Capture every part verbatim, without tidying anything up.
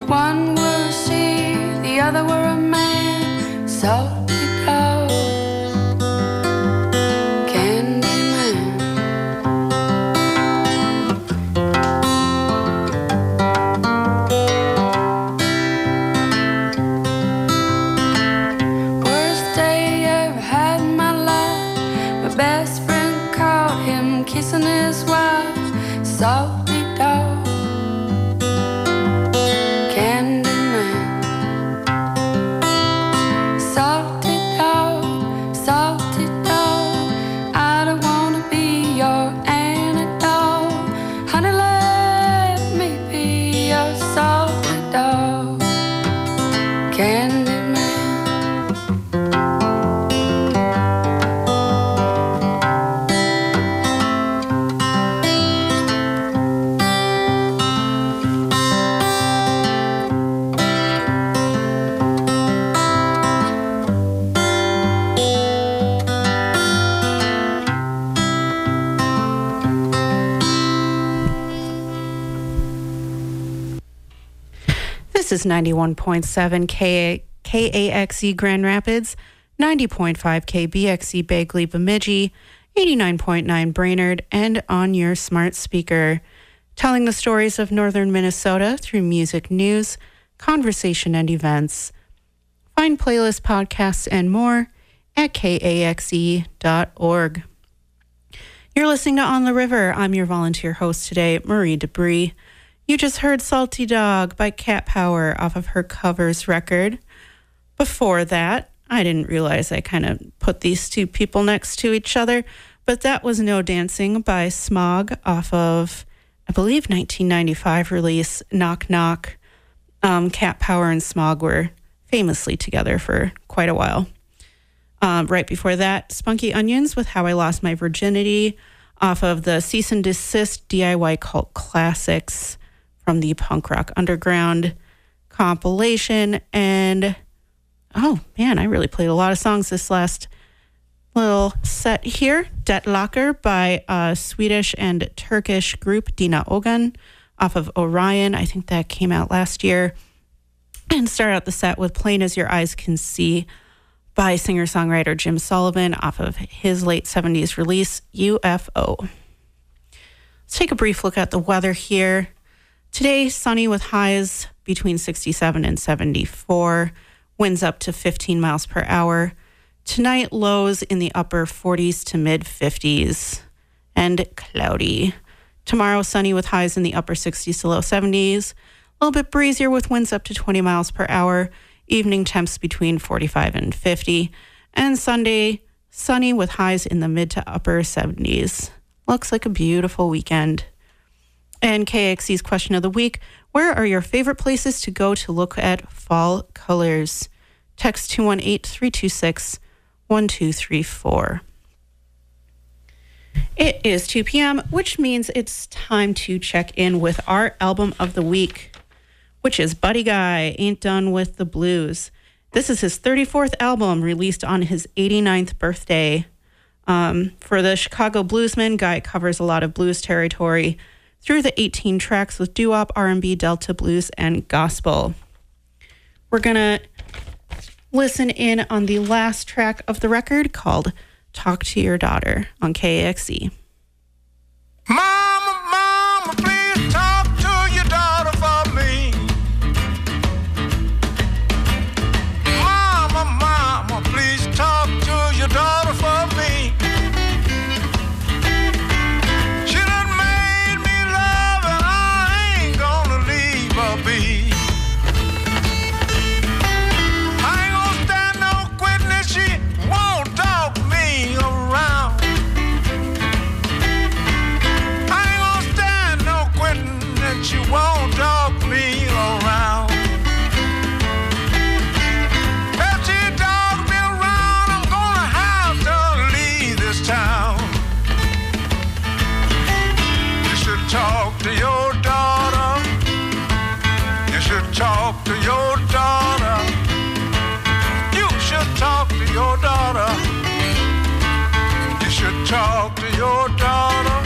One were a she, the other were a man. Salty dog, candy man. Worst day ever had in my life. My best friend caught him kissing his wife. Salty dog. This is ninety-one point seven K A X E Grand Rapids, ninety point five K B X E Bagley Bemidji, eighty-nine point nine Brainerd, and on your smart speaker. Telling the stories of northern Minnesota through music, news, conversation, and events. Find playlists, podcasts, and more at K A X E dot org. You're listening to On the River. I'm your volunteer host today, Marie Debris. You just heard Salty Dog by Cat Power off of her covers record. Before that, I didn't realize I kind of put these two people next to each other, but that was No Dancing by Smog off of, I believe, nineteen ninety-five release, Knock Knock. Um, Cat Power and Smog were famously together for quite a while. Um, right before that, Spunky Onions with How I Lost My Virginity off of the Cease and Desist D I Y Cult Classics from the Punk Rock Underground compilation. And oh man, I really played a lot of songs this last little set here. Debt Locker by uh, Swedish and Turkish group Dina Ogan off of Orion. I think that came out last year. And start out the set with Plain As Your Eyes Can See by singer-songwriter Jim Sullivan off of his late seventies release, U F O. Let's take a brief look at the weather here. Today, sunny with highs between sixty-seven and seventy-four, winds up to fifteen miles per hour. Tonight, lows in the upper forties to mid fifties, and cloudy. Tomorrow, sunny with highs in the upper sixties to low seventies, a little bit breezier with winds up to twenty miles per hour, evening temps between forty-five and fifty, and Sunday, sunny with highs in the mid to upper seventies. Looks like a beautiful weekend. And K X C's question of the week, where are your favorite places to go to look at fall colors? Text two one eight, three two six, one two three four. It is two p.m., which means it's time to check in with our album of the week, which is Buddy Guy, Ain't Done With the Blues. This is his thirty-fourth album, released on his eighty-ninth birthday. Um, for the Chicago bluesman, Guy covers a lot of blues territory through the eighteen tracks with doo-wop, R and B, Delta blues, and gospel. We're going to listen in on the last track of the record called Talk to Your Daughter on K A X E. Mama, mama, please talk to your daughter for me. Mama, mama, please talk to your daughter for me. She done made me love and I ain't gonna leave her be. I ain't gonna stand no quitting if she won't talk me around. She won't talk me around. If she talks me around, I'm gonna have to leave this town. You should talk to your daughter. You should talk to your daughter. You should talk to your daughter. You should talk to your daughter.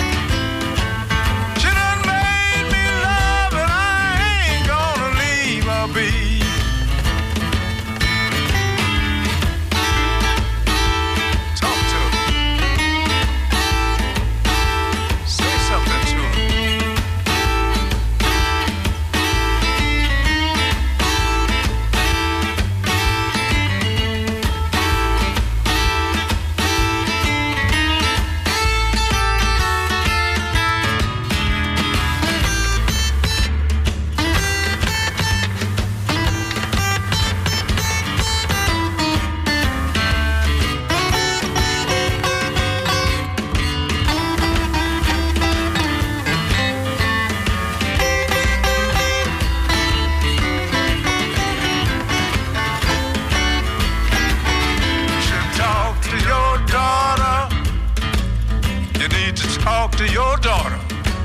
a bee. Talk to him. Say something to him. Talk to your daughter.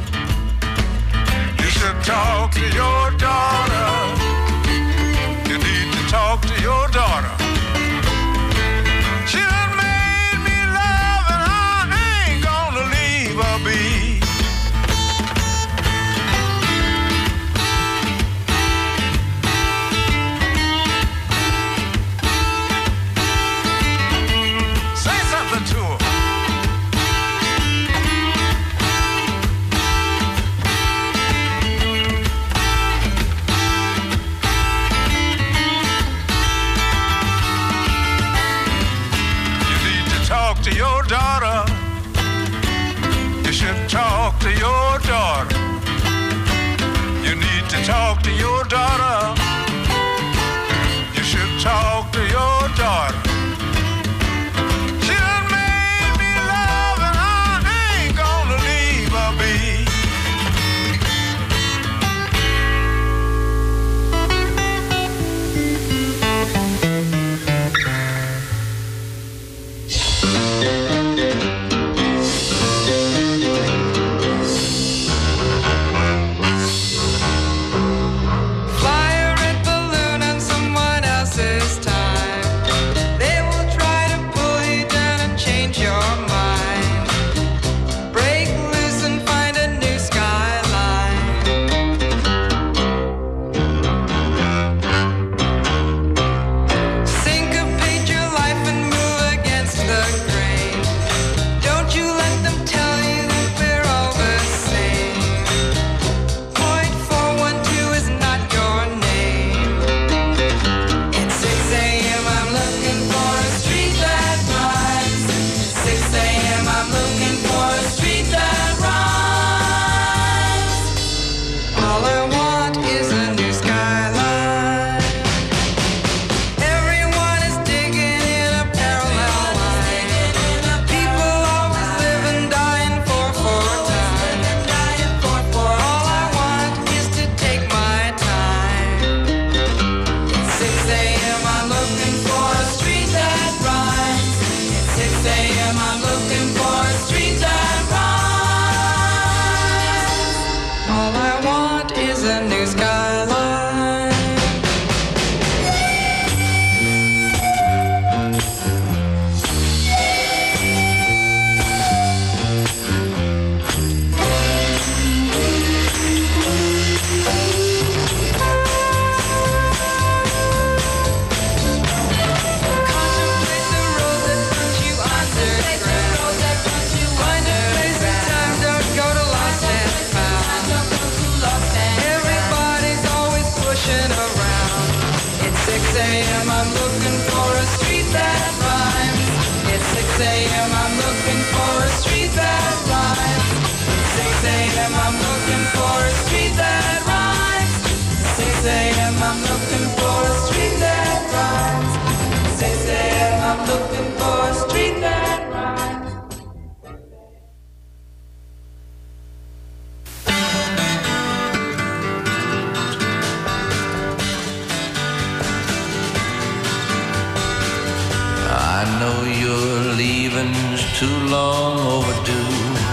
You should talk to your daughter. You need to talk to your daughter. She done made me love and I ain't gonna leave her be. Say something to her. Talk to your daughter. You should talk to your daughter. You need to talk to your daughter. You should talk to your daughter. She done made me love and I ain't gonna leave her be. Too long overdue.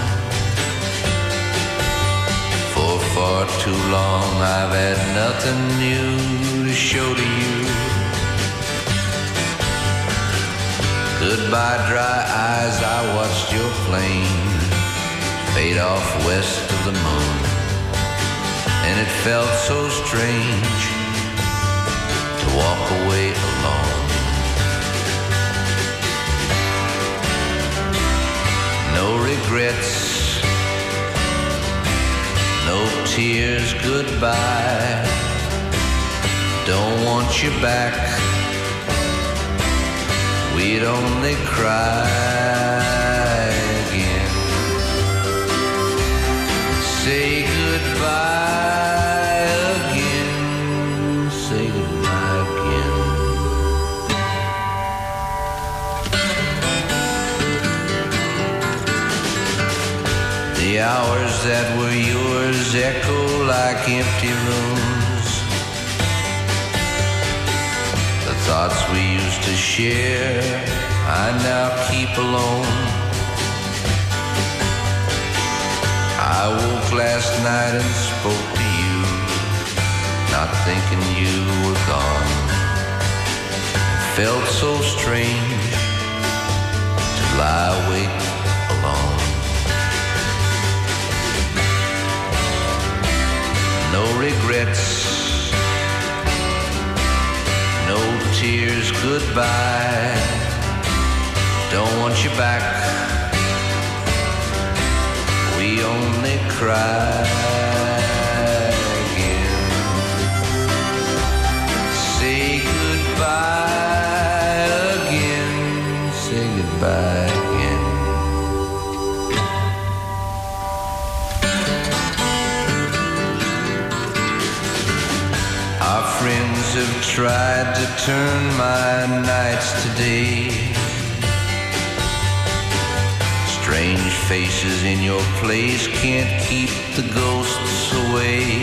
For far too long I've had nothing new to show to you. Goodbye dry eyes, I watched your plane fade off west of the moon, and it felt so strange tears, goodbye. Don't want you back. We'd only cry again. Say goodbye again. Say goodbye again. The hours that were yours echo like empty rooms. The thoughts we used to share I now keep alone. I woke last night and spoke to you, not thinking you were gone. It felt so strange to lie awake alone. No regrets, no tears, goodbye. Don't want you back. We only cry again. Say goodbye again. Say goodbye again. Our friends have tried to turn my nights to day. Strange faces in your place can't keep the ghosts away.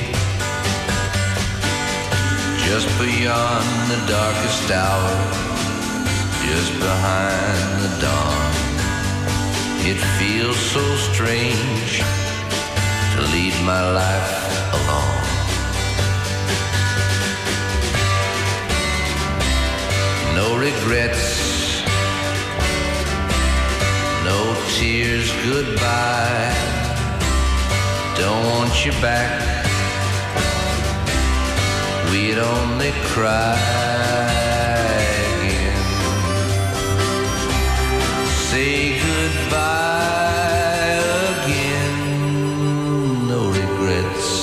Just beyond the darkest hour, just behind the dawn, it feels so strange to lead my life alone. No regrets, no tears, goodbye. Don't want you back. We'd only cry again. Say goodbye again. No regrets.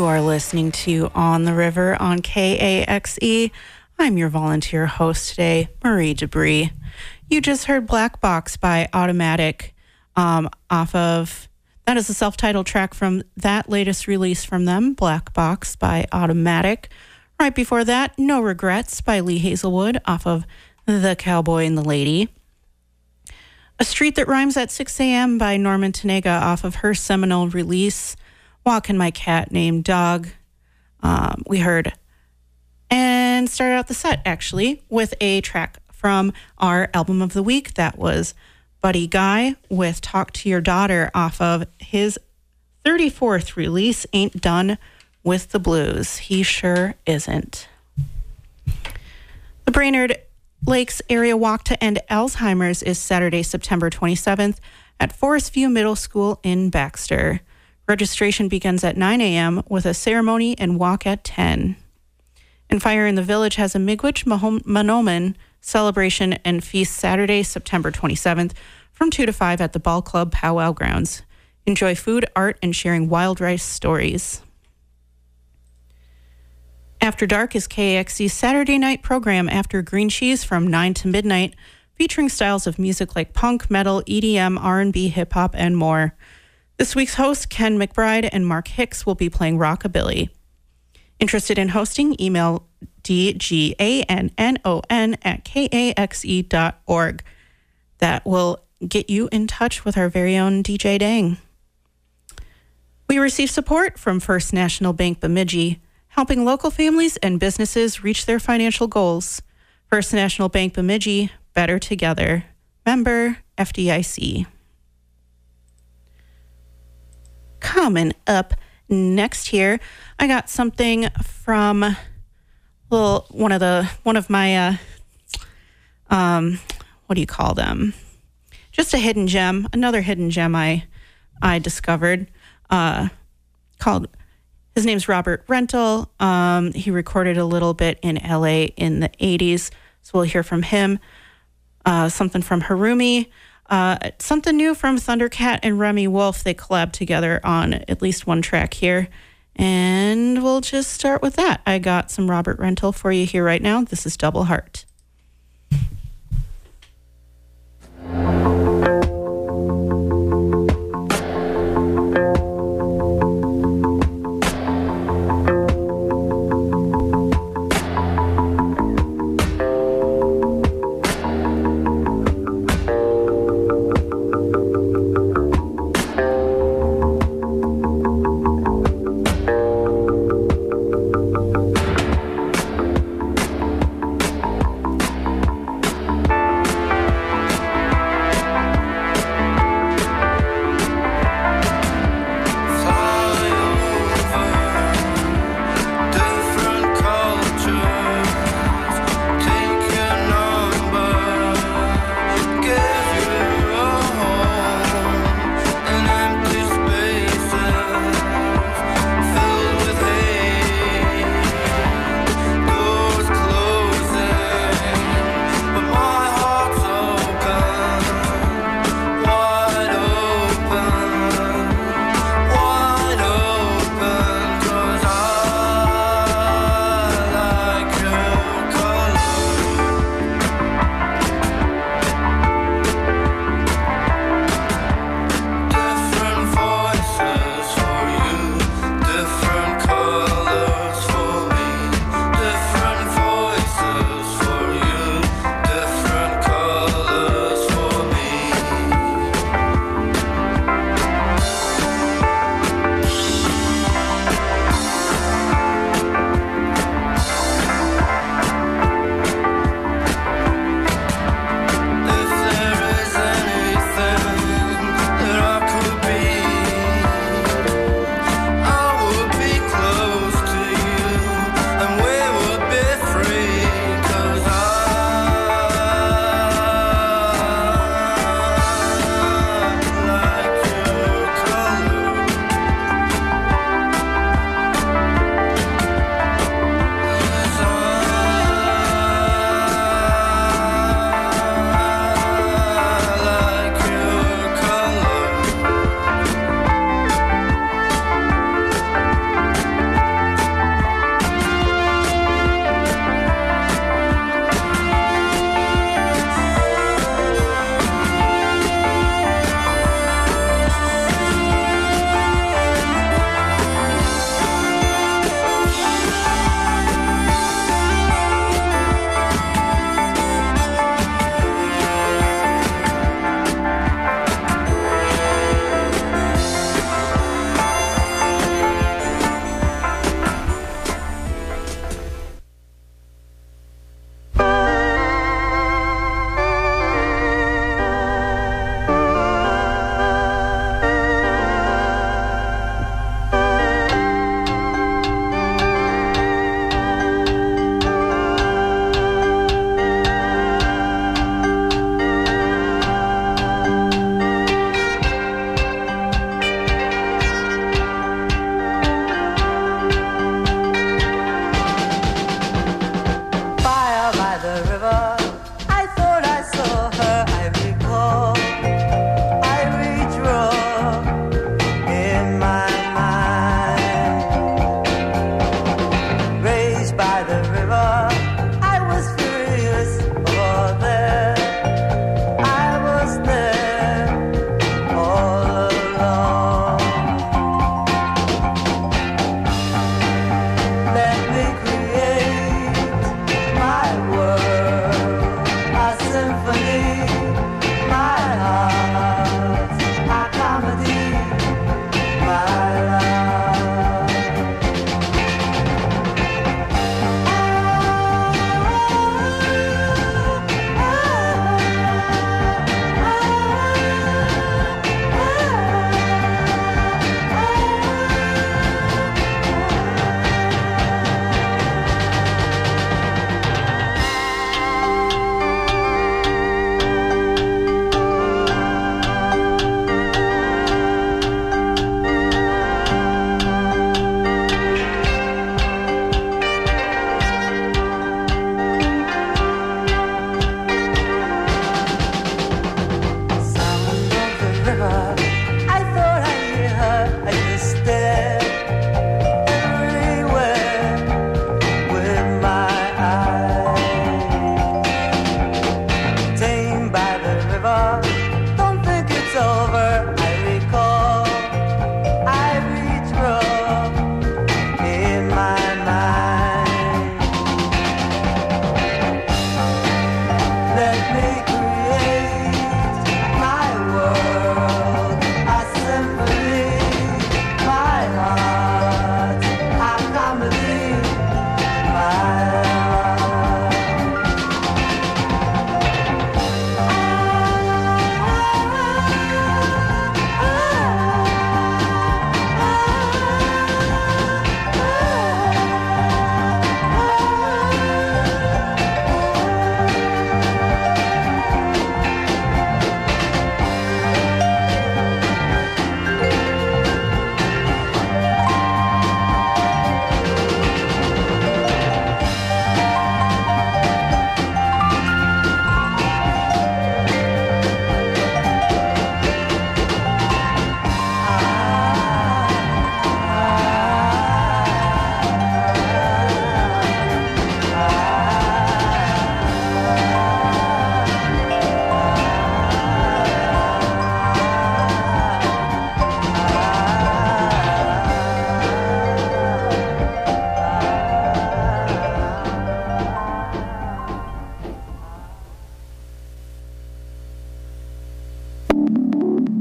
You are listening to On the River on K A X E. I'm your volunteer host today, Marie Debris. You just heard Black Box by Automatic um, off of, that is a self-titled track from that latest release from them, Black Box by Automatic. Right before that, No Regrets by Lee Hazelwood off of The Cowboy and the Lady. A Street That Rhymes at six a.m. by Norman Tanega off of her seminal release, Walking My Cat Named Dog. Um, we heard and started out the set, actually, with a track from our album of the week. That was Buddy Guy with Talk to Your Daughter off of his thirty-fourth release, Ain't Done with the Blues. He sure isn't. The Brainerd Lakes Area Walk to End Alzheimer's is Saturday, September twenty-seventh at Forest View Middle School in Baxter. Registration begins at nine a.m. with a ceremony and walk at ten. And Fire in the Village has a Miigwech Monoman celebration and feast Saturday, September twenty-seventh from two to five at the Ball Club Powwow Grounds. Enjoy food, art, and sharing wild rice stories. After Dark is K A X C's Saturday night program after Green Cheese from nine to midnight, featuring styles of music like punk, metal, E D M, R and B, hip-hop, and more. This week's hosts, Ken McBride and Mark Hicks, will be playing rockabilly. Interested in hosting? Email D G A N N O N at K A X E dot org. That will get you in touch with our very own D J Dang. We receive support from First National Bank Bemidji, helping local families and businesses reach their financial goals. First National Bank Bemidji, better together. Member F D I C. Coming up next here, I got something from well, one of the one of my uh, um, what do you call them? Just a hidden gem, another hidden gem I I discovered. Uh, called his name's Robert Rental. Um, he recorded a little bit in L A in the eighties, so we'll hear from him. Uh, something from Harumi. Uh, something new from Thundercat and Remy Wolf. They collabed together on at least one track here. And we'll just start with that. I got some Robert Rental for you here right now. This is Double Heart.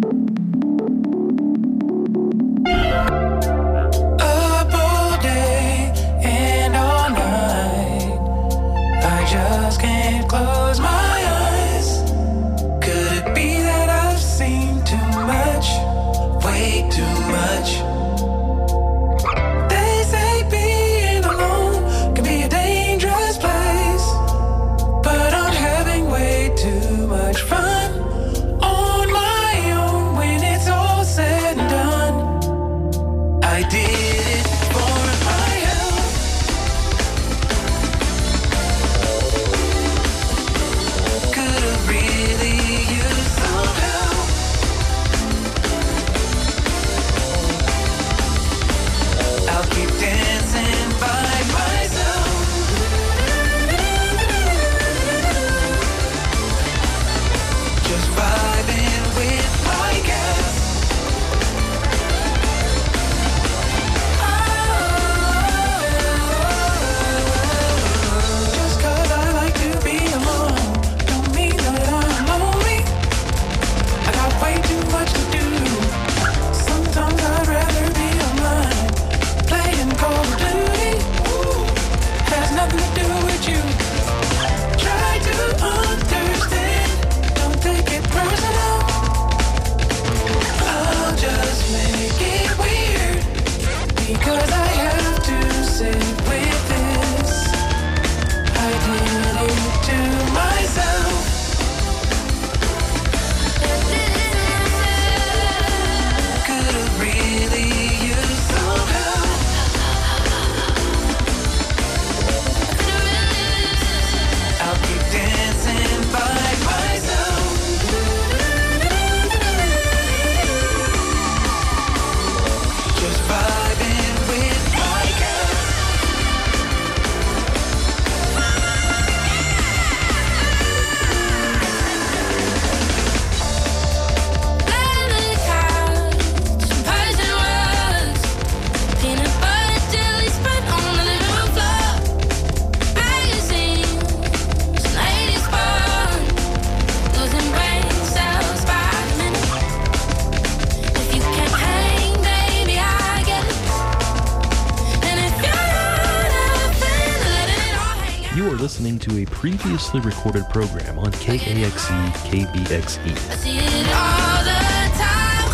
listening to a previously recorded program on K A X E K B X E. I see it all the time.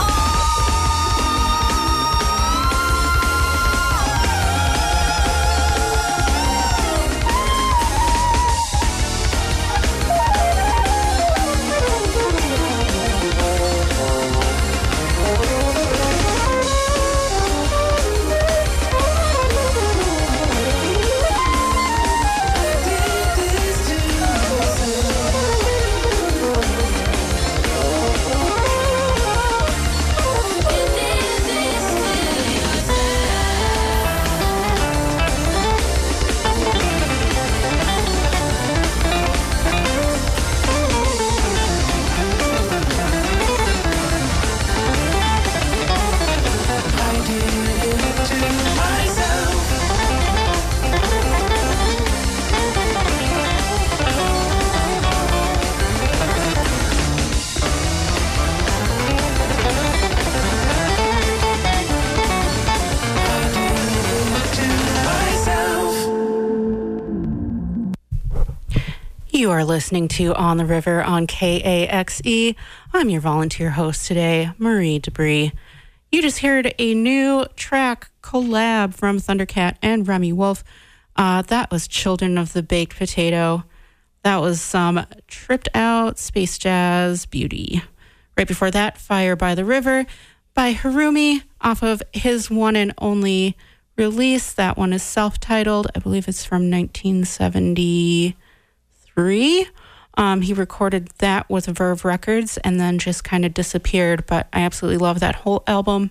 You are listening to On the River on K A X E. I'm your volunteer host today, Marie Debris. You just heard a new track collab from Thundercat and Remy Wolf. Uh, that was Children of the Baked Potato. That was some tripped out space jazz beauty. Right before that, Fire by the River by Harumi off of his one and only release. That one is self-titled. I believe it's from nineteen seventy-three. Um, he recorded that with Verve Records and then just kind of disappeared, but I absolutely love that whole album.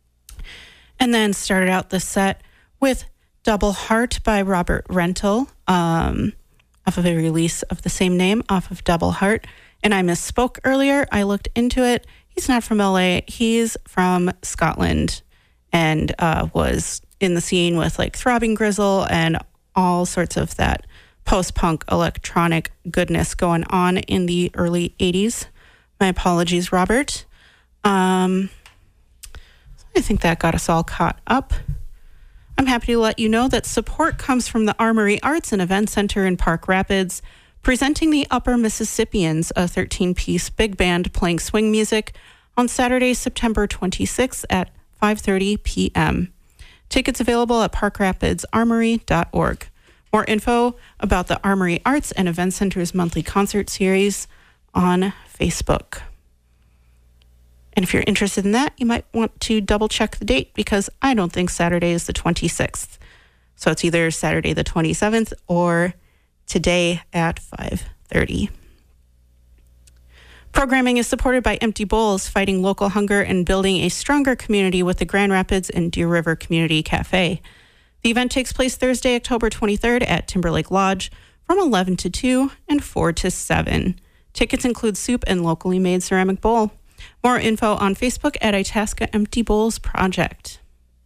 And then started out the set with Double Heart by Robert Rental, um, off of a release of the same name, off of Double Heart. And I misspoke earlier. I looked into it. He's not from L A. He's from Scotland and uh, was in the scene with like Throbbing Grizzle and all sorts of that post-punk electronic goodness going on in the early eighties. My apologies, Robert. Um, I think that got us all caught up. I'm happy to let you know that support comes from the Armory Arts and Event Center in Park Rapids, presenting the Upper Mississippians, a thirteen-piece big band playing swing music on Saturday, September twenty-sixth at five thirty p.m. Tickets available at park rapids armory dot org. More info about the Armory Arts and Event Center's monthly concert series on Facebook. And if you're interested in that, you might want to double check the date because I don't think Saturday is the twenty-sixth. So it's either Saturday the twenty-seventh or today at five thirty. Programming is supported by Empty Bowls, fighting local hunger and building a stronger community with the Grand Rapids and Deer River Community Cafe. The event takes place Thursday, October twenty-third at Timberlake Lodge from eleven to two and four to seven. Tickets include soup and locally made ceramic bowl. More info on Facebook at Itasca Empty Bowls Project.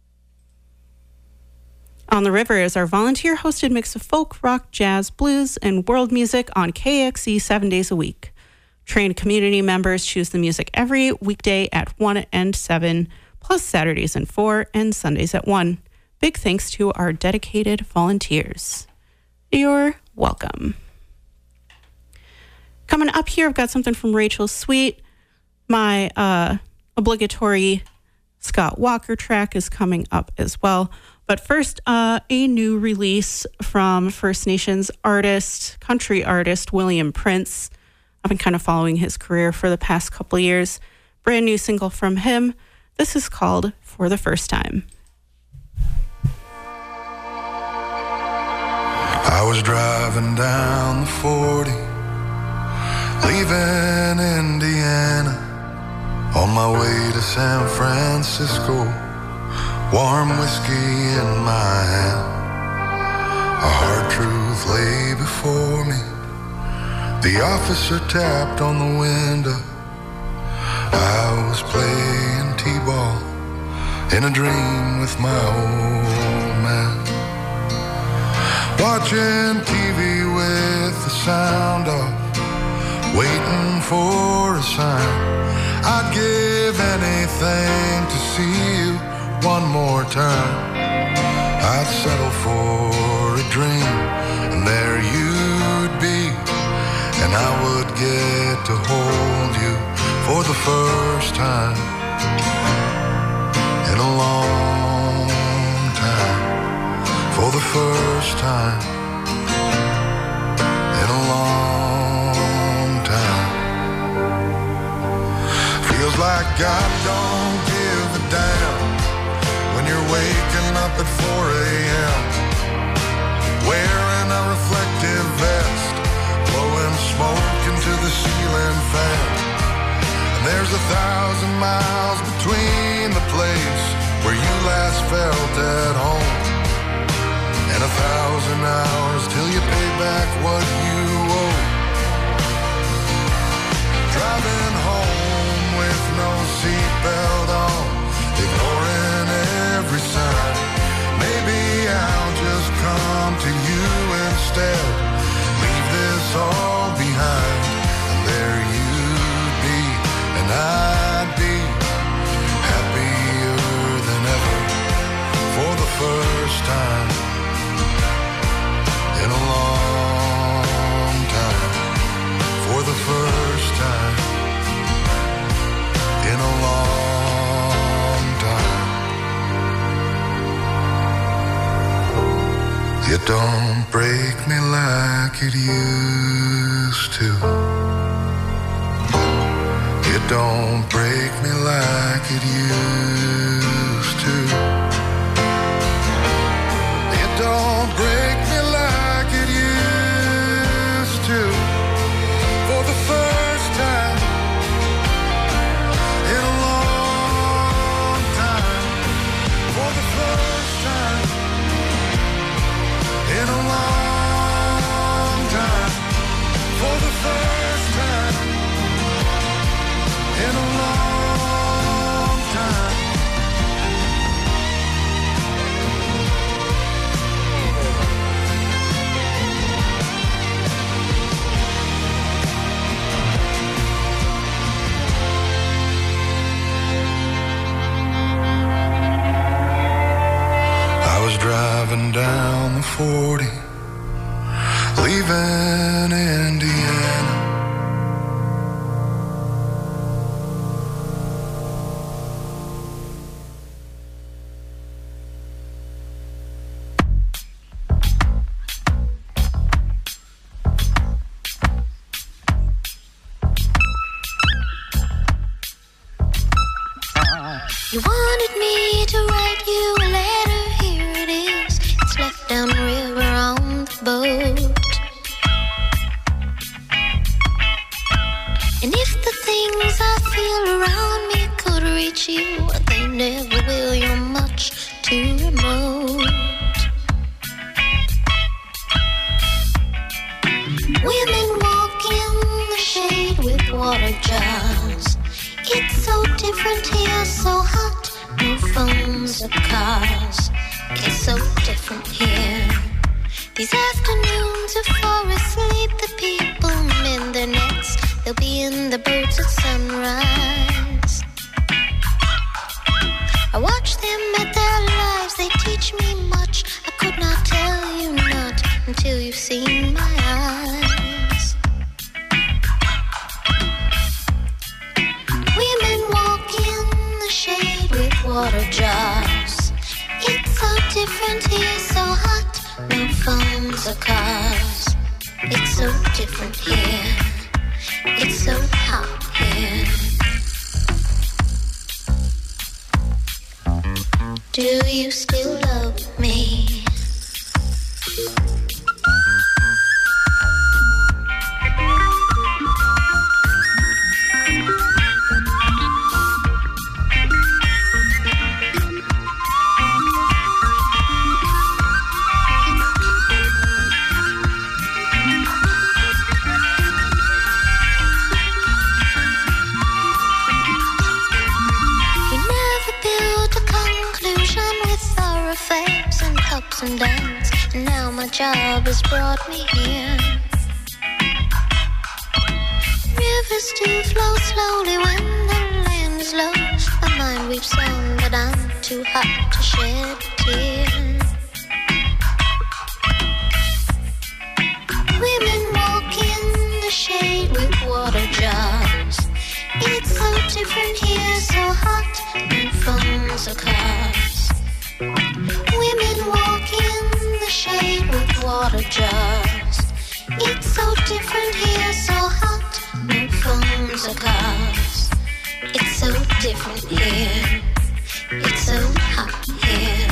On the River is our volunteer-hosted mix of folk, rock, jazz, blues, and world music on K X E seven days a week. Trained community members choose the music every weekday at one and seven, plus Saturdays at four and Sundays at one. Big thanks to our dedicated volunteers. You're welcome. Coming up here, I've got something from Rachel Sweet. My uh, obligatory Scott Walker track is coming up as well. But first, uh, a new release from First Nations artist, country artist, William Prince. I've been kind of following his career for the past couple of years. Brand new single from him. This is called For the First Time. I was driving down the forty, leaving Indiana, on my way to San Francisco, warm whiskey in my hand. A hard truth lay before me. The officer tapped on the window. I was playing t-ball in a dream with my old man, watching T V with the sound off, waiting for a sign. I'd give anything to see you one more time. I'd settle for a dream, and there you'd be, and I would get to hold you for the first time in a long time, for the first time in a long time. Feels like God don't give a damn when you're waking up at four a.m. wearing a reflective vest, blowing smoke into the ceiling fan. And there's a thousand miles between the place where you last felt at home, and a thousand hours till you pay back what you owe. Driving home with no seatbelt on, ignoring every sign. Maybe I'll just come to you instead, leave this all behind, and there you'd be, and I'd be happier than ever for the first time in a long time, for the first time in a long time. You don't break me like it used to. You don't break me like it used to. You don't break me like it used to. For the first time in a long time, for the first time in a long time, for the first time in a long time. You wanted me to write you a letter, here it is. It's left downriver on the boat. And if the things I feel around me could reach you, they never will, you're much too remote. Women walk in the shade with water jars. It's so different here, so hot, no phones or cars. It's so different here. These afternoons are far asleep, the people mend their nets. They'll be in the boats at sunrise. I watch them at their lives, they teach me much. I could not tell you not until you've seen my eyes. Women walk in the shade with water jars. It's so different here, so hot, no phones or cars. It's so different here. It's so hot here. Do you still love me? Ups and downs, and now my job has brought me here. Rivers do flow slowly when the land is low. My mind weeps on, but I'm too hot to shed a tear. Women walk in the shade with water jars. It's so different here, so hot, no phones or cars. Women walk in the shade with water jars. It's so different here, so hot, no phones or cars. It's so different here. It's so hot here.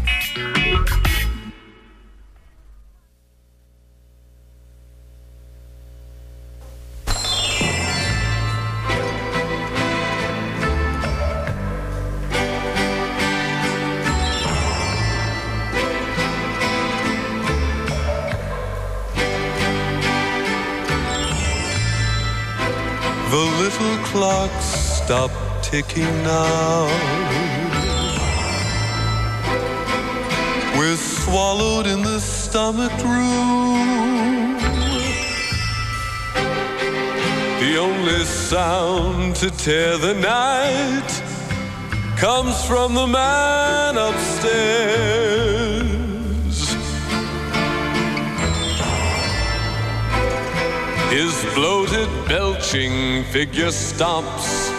The little clocks stop ticking now. We're swallowed in the stomach room. The only sound to tear the night comes from the man upstairs. His bloated, belching figure stomps.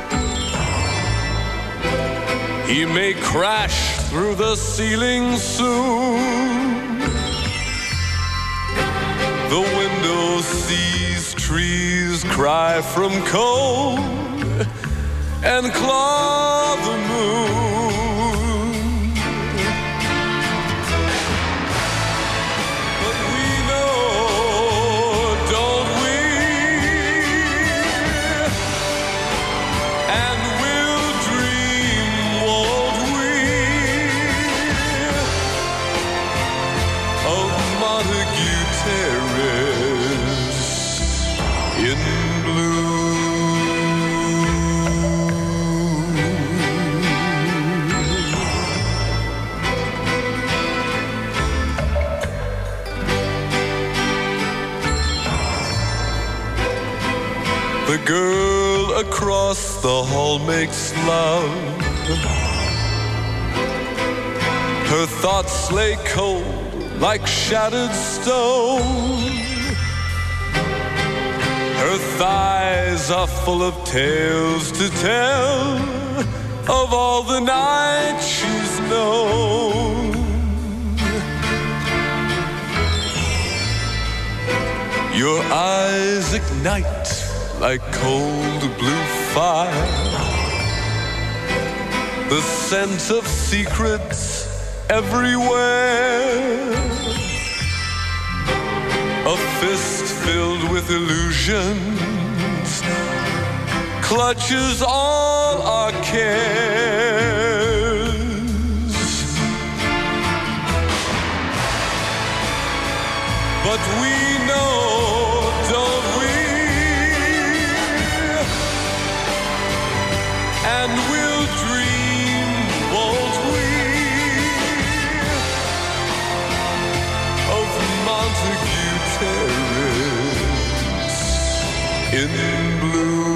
He may crash through the ceiling soon. The window sees trees cry from cold and claw the moon. But we know, don't we? And we'll dream, won't we, of Montague Terrace in blue. The girl across the hall makes love. Her thoughts lay cold like shattered stone. Her thighs are full of tales to tell of all the nights she's known. Your eyes ignite like cold blue fire. the scent of secrets everywhere. A fist filled with illusions clutches all our cares. But we know, don't we? And we'll dream, won't we, of Montague Terrace in blue.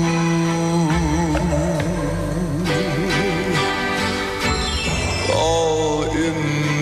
All in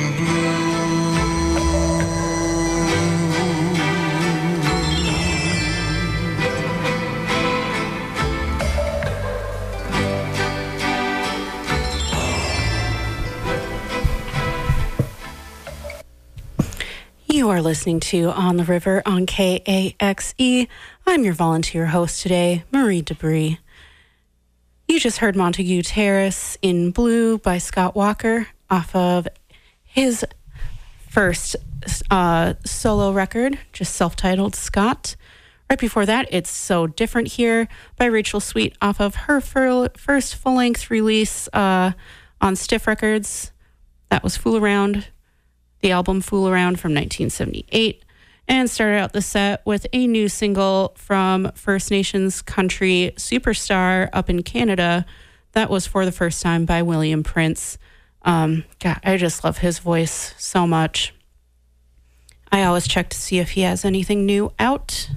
You are listening to On the River on K A X E. I'm your volunteer host today, Marie Debris. You just heard Montague Terrace in Blue by Scott Walker off of his first uh, solo record, just self-titled Scott. Right before that, It's So Different Here by Rachel Sweet off of her fir- first full-length release uh, on Stiff Records. That was Fool Around. The album Fool Around from nineteen seventy-eight, and started out the set with a new single from First Nations country superstar up in Canada. That was For the First Time by William Prince. Um, God, I just love his voice so much. I always check to see if he has anything new out.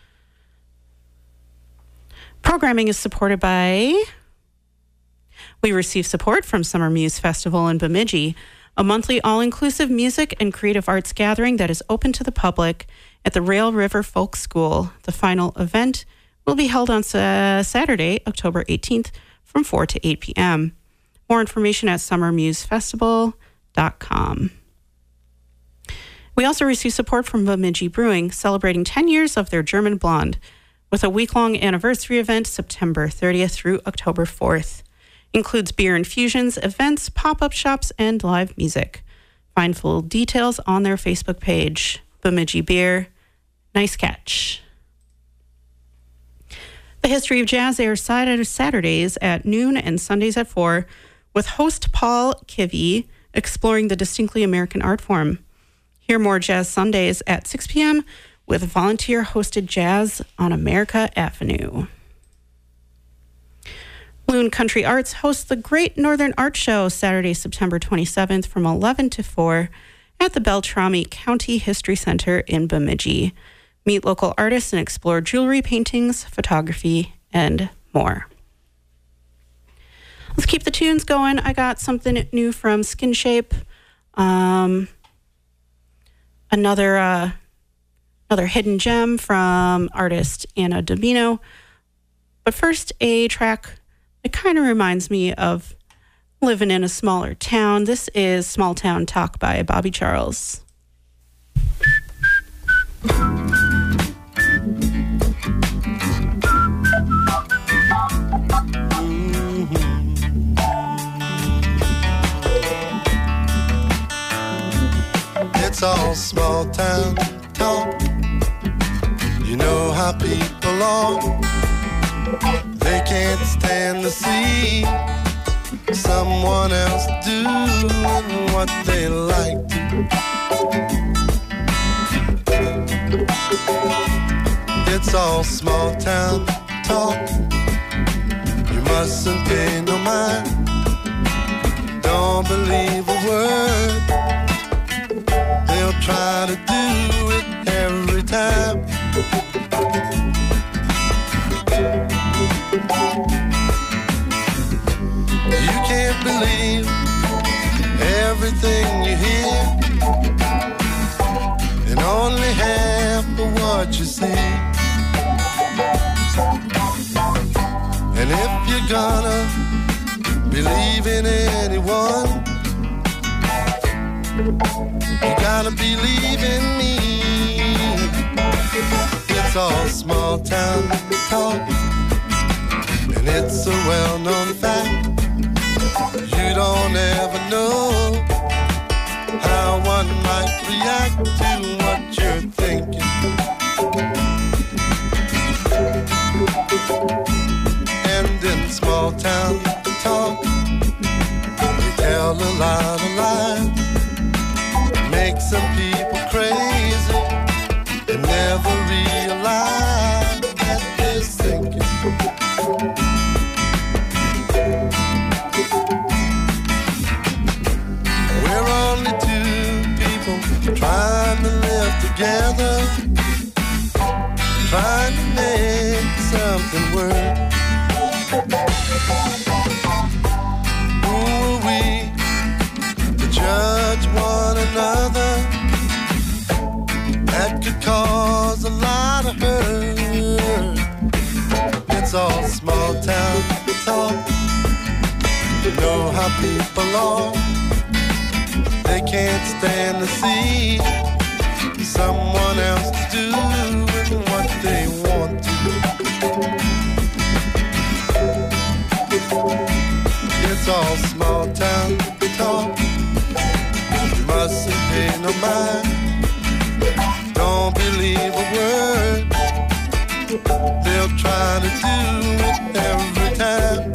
Programming is supported by... We receive support from Summer Muse Festival in Bemidji, a monthly all-inclusive music and creative arts gathering that is open to the public at the Rail River Folk School. The final event will be held on uh, Saturday, October eighteenth, from four to eight p.m. More information at summer muse festival dot com. We also receive support from Bemidji Brewing, celebrating ten years of their German Blonde, with a week-long anniversary event September thirtieth through October fourth. Includes beer infusions, events, pop-up shops, and live music. Find full details on their Facebook page. Bemidji Beer. Nice catch. The History of Jazz airs Saturdays at noon and Sundays at four, with host Paul Kivy exploring the distinctly American art form. Hear more Jazz Sundays at six p.m. with volunteer-hosted Jazz on America Avenue. Loon Country Arts hosts the Great Northern Art Show Saturday, September twenty-seventh from eleven to four at the Beltrami County History Center in Bemidji. Meet local artists and explore jewelry, paintings, photography, and more. Let's keep the tunes going. I got something new from Skin Shape. Um, another, uh, another hidden gem from artist Anna Domino. But first, a track... It kind of reminds me of living in a smaller town. This is Small Town Talk by Bobby Charles. It's all small town talk. You know how people are. They can't stand to see someone else doing what they like to. It's all small town talk. You mustn't pay no mind. Don't believe a word. They'll try to do it every time. You can't believe everything you hear, and only half of what you see. And if you're gonna believe in anyone, you gotta believe in me. It's all small town talk, and it's a well-known fact You don't ever know how one might react to what you're thinking. And in small town talk, you tell a lot of lies, make some people crazy and never realize that they're thinking. We're only two people trying to live together, trying to make something work. Who are we to judge one another? That could cause a lot of hurt. It's all small town talk. You know how people are. They can't stand to see someone else doing what they want to. It's all small town talk. You mustn't pay no mind. Don't believe a word. They'll try to do it every time.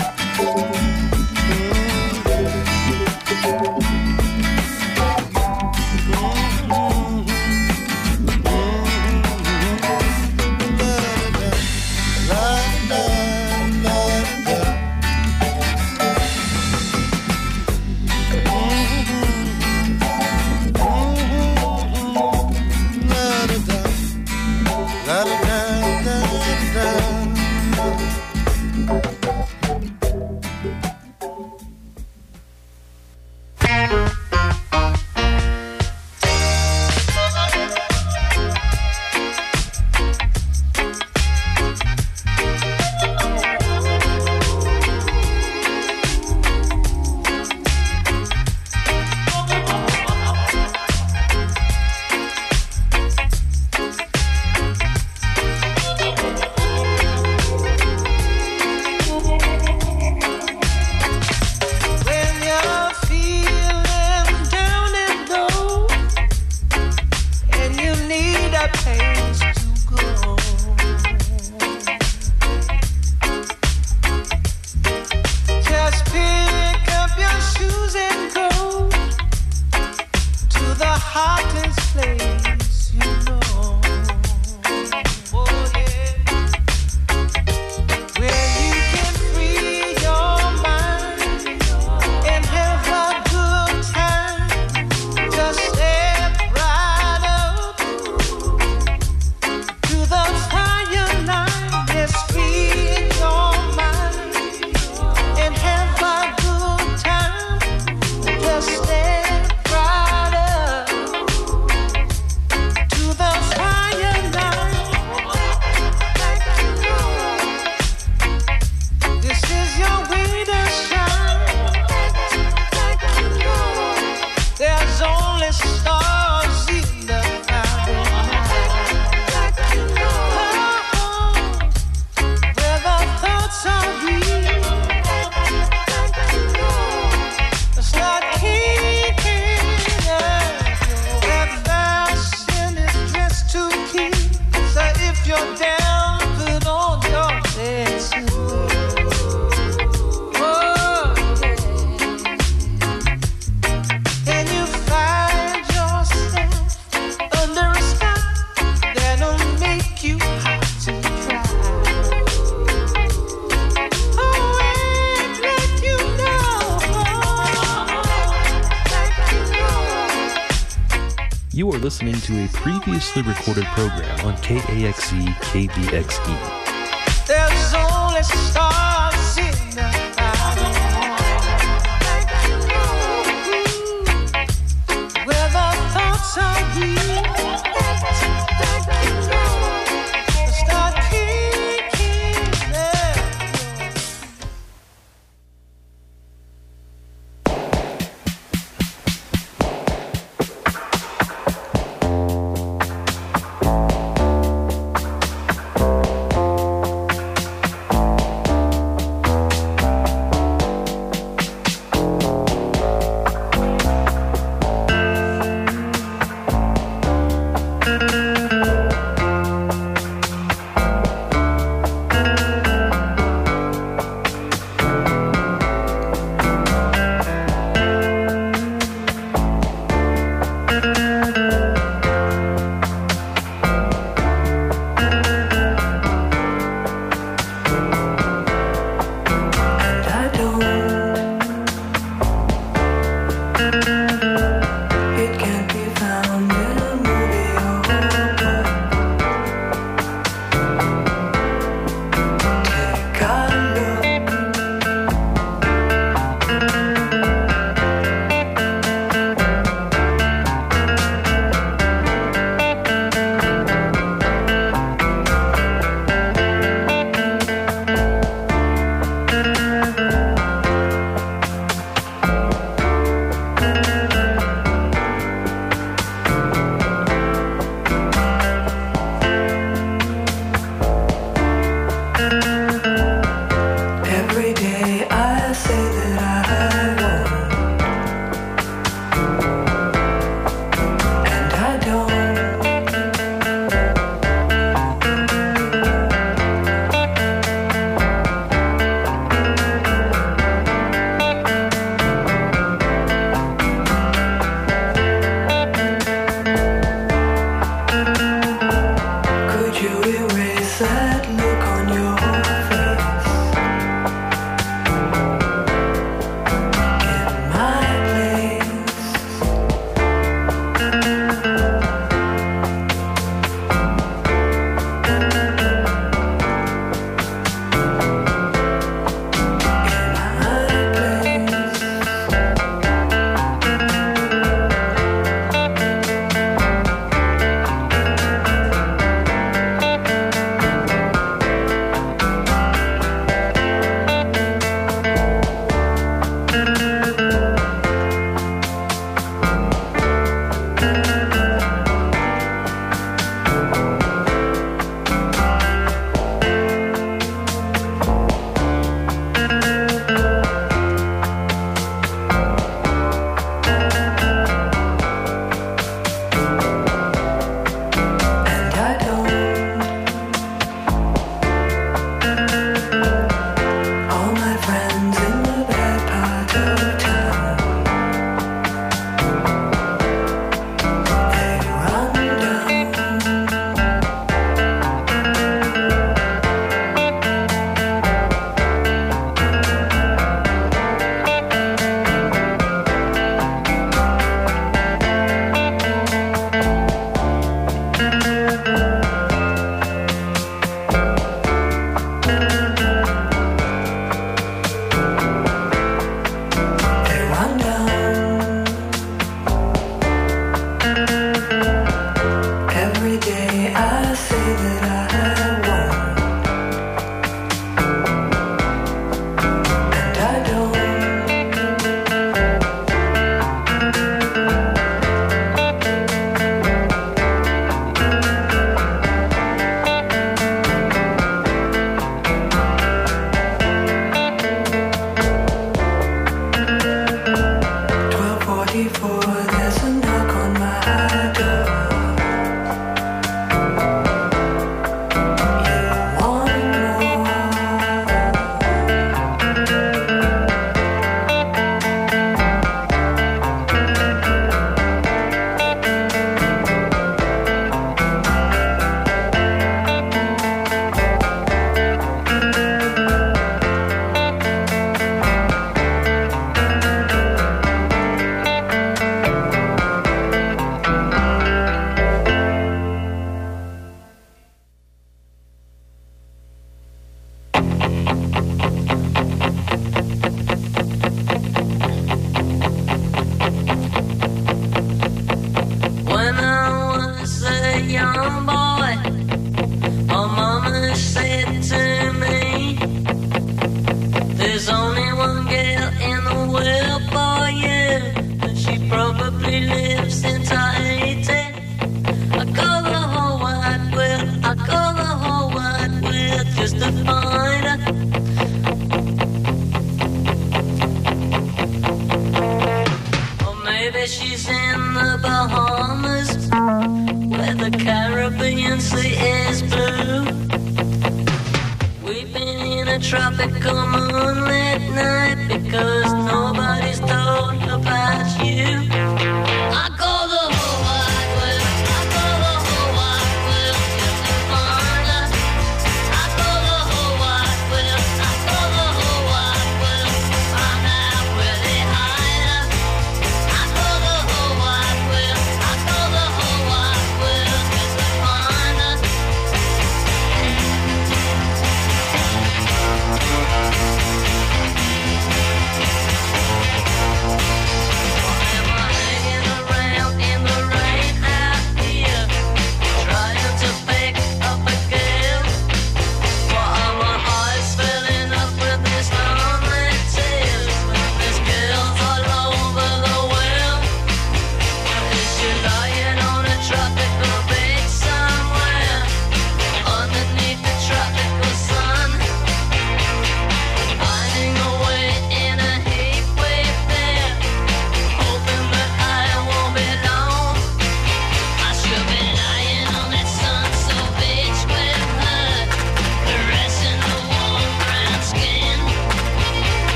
You are listening to a previously recorded program on K A X E K B X E. There's only stars in the where the thoughts are real. Start kicking there.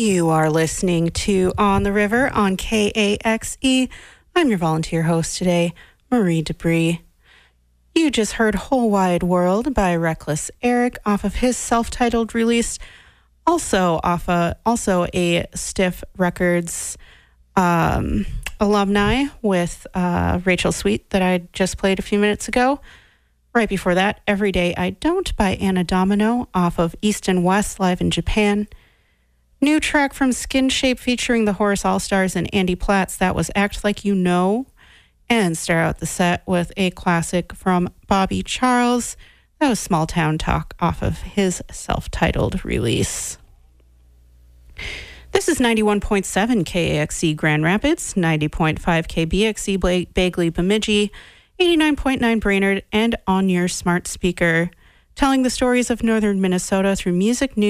You are listening to On the River on K A X E. I'm your volunteer host today, Marie Debris. You just heard Whole Wide World by Reckless Eric off of his self-titled release, also off a, also a Stiff Records um, alumni with uh, Rachel Sweet that I just played a few minutes ago. Right before that, Every Day I Don't by Anna Domino off of East and West live in Japan. New track from Skin Shape featuring the Horace All-Stars and Andy Platts, that was Act Like You Know. And start out the set with a classic from Bobby Charles. That was Small Town Talk off of his self-titled release. This is ninety-one point seven K A X E Grand Rapids, ninety point five K B X E Bagley Bemidji, eighty-nine point nine Brainerd, and on your smart speaker, telling the stories of northern Minnesota through music, news,